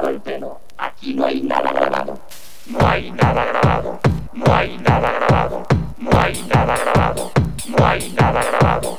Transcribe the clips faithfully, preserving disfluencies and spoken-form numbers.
tomado el pelo. Aquí no hay nada grabado. No hay nada grabado. No hay nada grabado. No hay nada grabado. No hay nada grabado.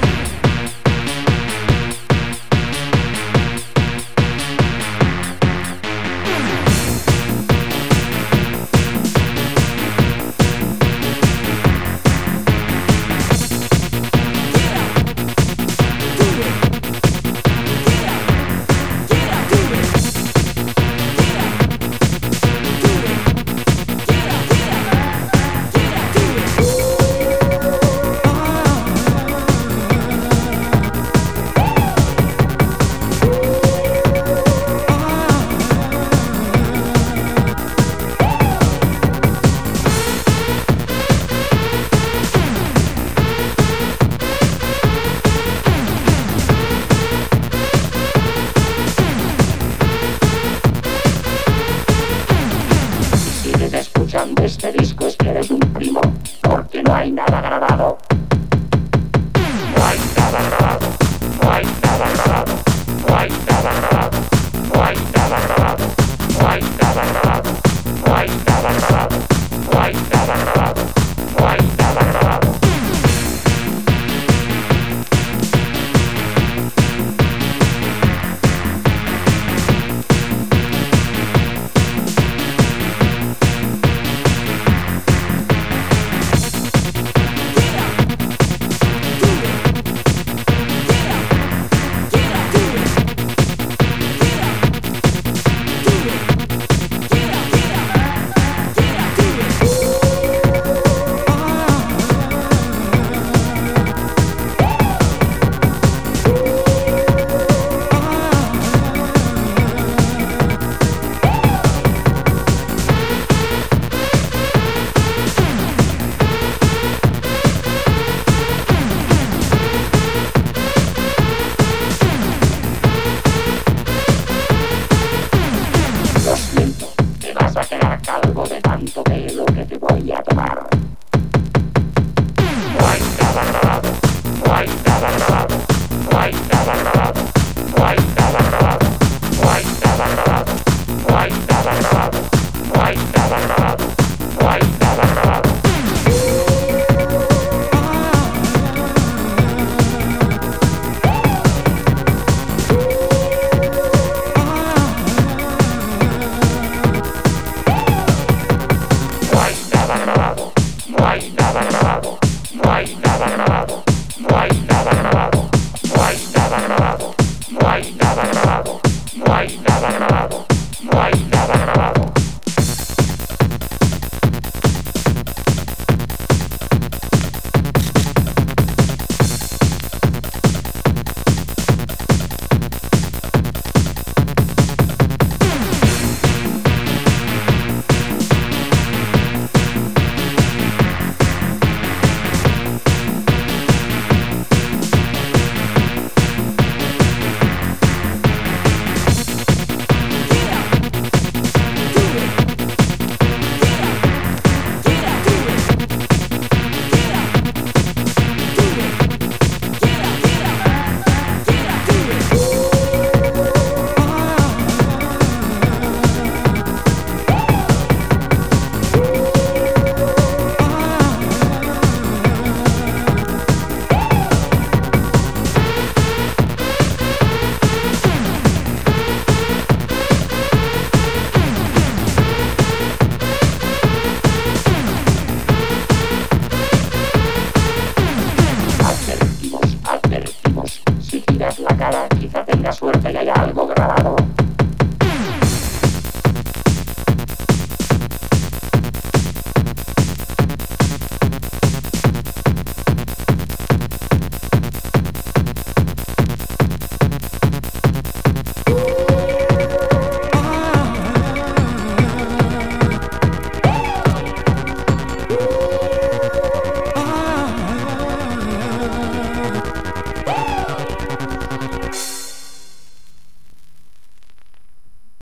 Escuchando este disco es que eres un primo, porque no hay nada grabado. No hay nada grabado. No hay nada grabado. No hay nada grabado. No hay nada grabado. No hay nada grabado. No hay nada grabado. No hay nada grabado. No hay nada grabado. Vas a quedar calvo de tanto pelo que te voy a tomar. No hay nada grabado. No hay nada grabado. No hay nada grabado. No hay nada grabado. No hay nada grabado. No hay nada grabado. No hay nada grabado.